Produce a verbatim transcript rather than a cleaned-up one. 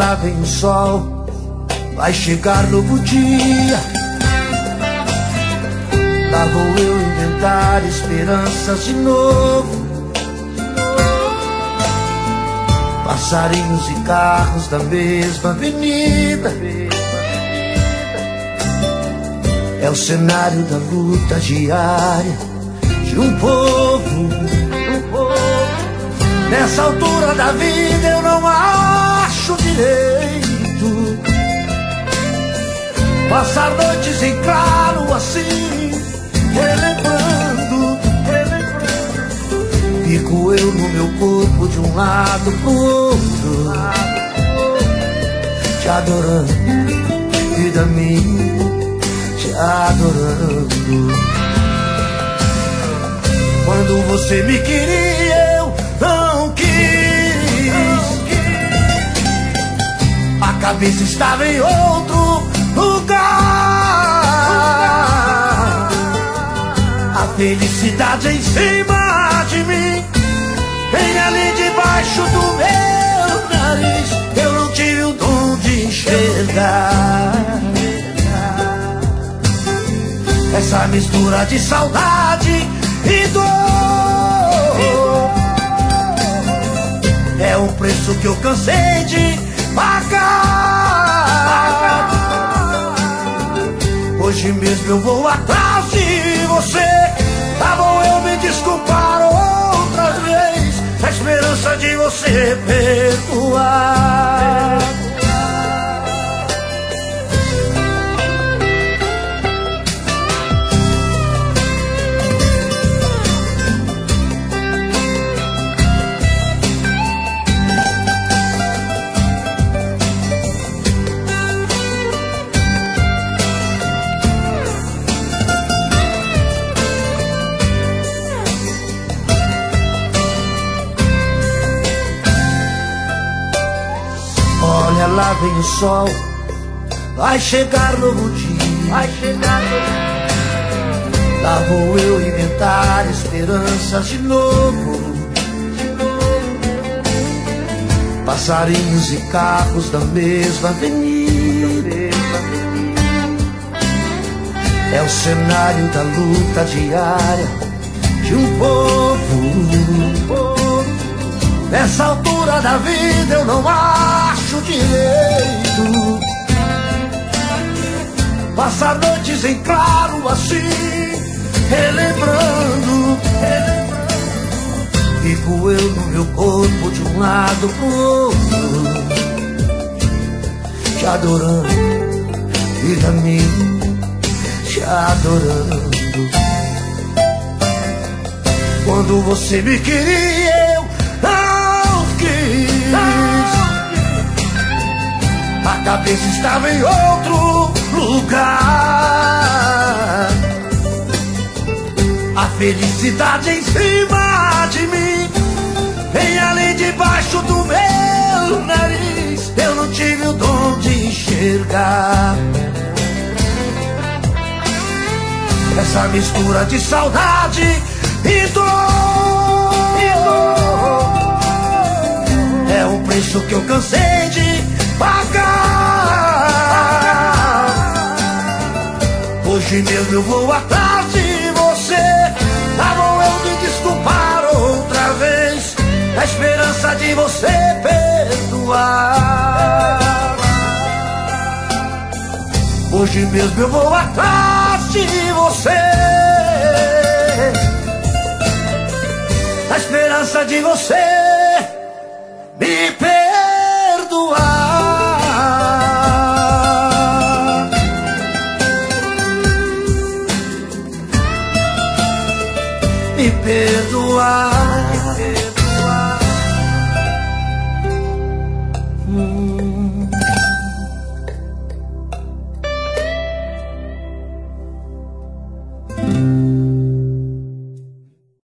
lá vem o sol, vai chegar novo dia. Lá vou eu inventar esperanças de novo. Passarinhos e carros da mesma avenida. É o cenário da luta diária de um povo. Nessa altura da vida eu não acho direito passar noites em claro assim, relembrando, relembrando. Fico eu no meu corpo de um lado pro outro, te adorando, vida minha, te adorando. Quando você me queria eu não quis, a cabeça estava em outro lugar. A felicidade em cima de mim, bem ali debaixo do meu nariz. Eu não tive o dom de enxergar essa mistura de saudade e dor. É um preço que eu cansei de pagar. Hoje mesmo eu vou atrás de você. Tá bom eu me desculpar outra vez, na esperança de você perdoar. Olha lá vem o sol, vai chegar novo dia, vai chegar novo dia. Lá vou eu inventar esperanças de novo. Passarinhos e carros da mesma avenida. É o cenário da luta diária de um povo. Nessa altura da vida eu não acho direito passar noites em claro assim, relembrando, relembrando. Fico eu no meu corpo de um lado pro outro, te adorando, vida minha, te adorando. Quando você me queria eu não quis, a cabeça estava em outro lugar. A felicidade em cima de mim, bem ali debaixo do meu nariz. Eu não tive o dom de enxergar essa mistura de saudade e dor. É um preço que eu cansei de pagar. Hoje mesmo eu vou atrás de você. Tá bom eu me desculpar outra vez, na esperança de você perdoar. Hoje mesmo eu vou atrás de você, na esperança de você me perdoar.